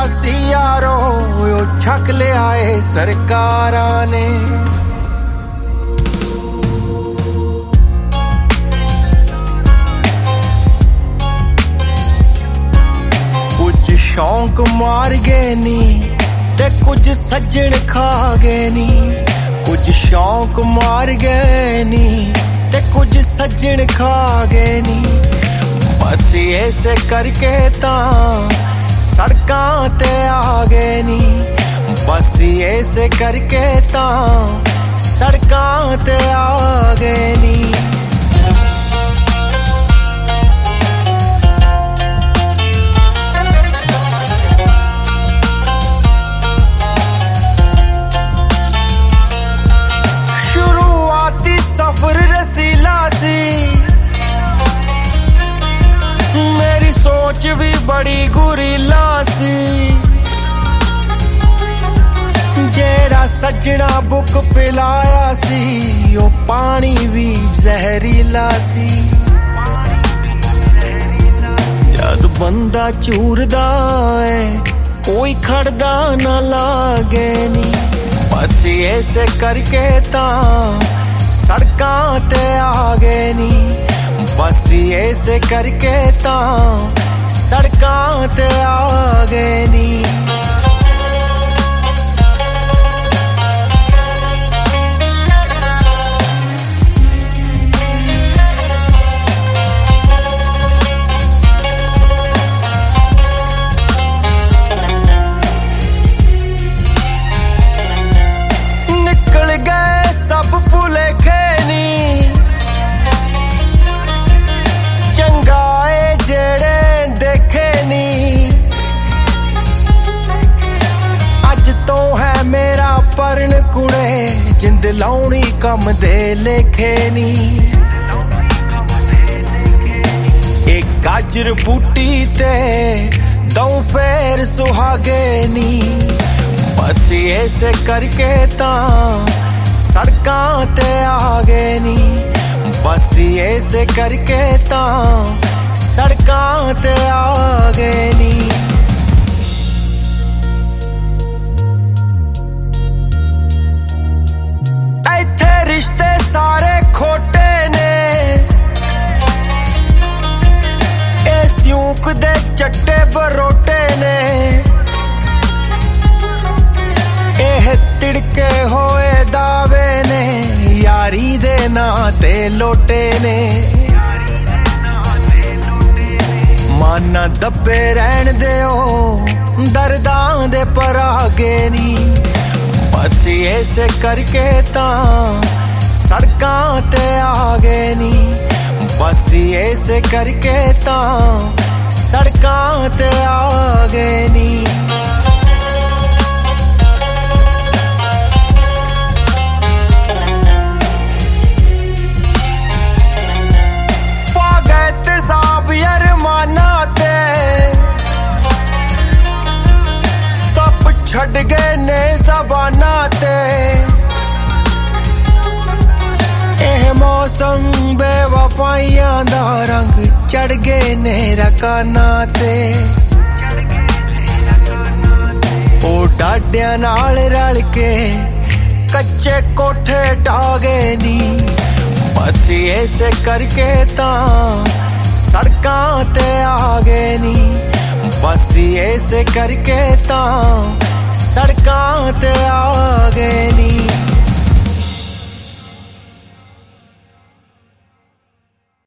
सी यारो ओ छक लिया है सरकारां ने। कुछ शौक मार गए नी ते कुछ सज्जन खा गए नी। कुछ शौक मार गए नी ते कुछ सज्जन खा गए नी। बस ऐसे करके तां सड़कां ते आ गए नी। बस ऐसे करके तां सड़कां ते आ गए नी। शुरुआती सफर रसीला सी, मेरी सोच भी बड़ी गुरीला सी। जेड़ा सजना बुक पिलाया सी ओ पानी भी जहरीला सी। जद बंदा चूरदा है कोई खड़दा ना लागे नी। बस ऐसे करके तां सड़कां ते आ गए नी। बस ऐसे करके तां सड़कां ते आ गए नी। निकल गए सब भुलेखे नी, चंगाए जेड़े देखे नी। अज तो है मेरा परन कुड़े जिंद लाउनी कम दे लेखे नी। एक गाजर बूटी ते दऊं फेर सुहागे नी। बस ऐसे करके तां सड़कां ते आ गए नी। बस ऐसे करके तां सड़कां ते आ गए नी। इत्थे रिश्ते सारे खोटे ने, ए स्यूक दे चट्टे बरोटे ने। एह तिड़के होए दावे ने यारी दे नाते लोटे ने। माना दब्बे रहन दियो दर्दां दे परागे नी। बस ऐसे करके तां सड़कां ते आ गए नी। बस ऐसे करके तां सड़कां ते आ गए नी। छड़ गए ने ज़बाना ते एह मौसम बेवफाइयां दा रंग चढ़ गए ने रकाना ते। ओ डाडियां नाल रल के कच्चे कोठे ढा गए नी। बस ऐसे करके तां सड़कां ते आ गए नी। बस ऐसे करके तां सड़कां ते आ गए नी।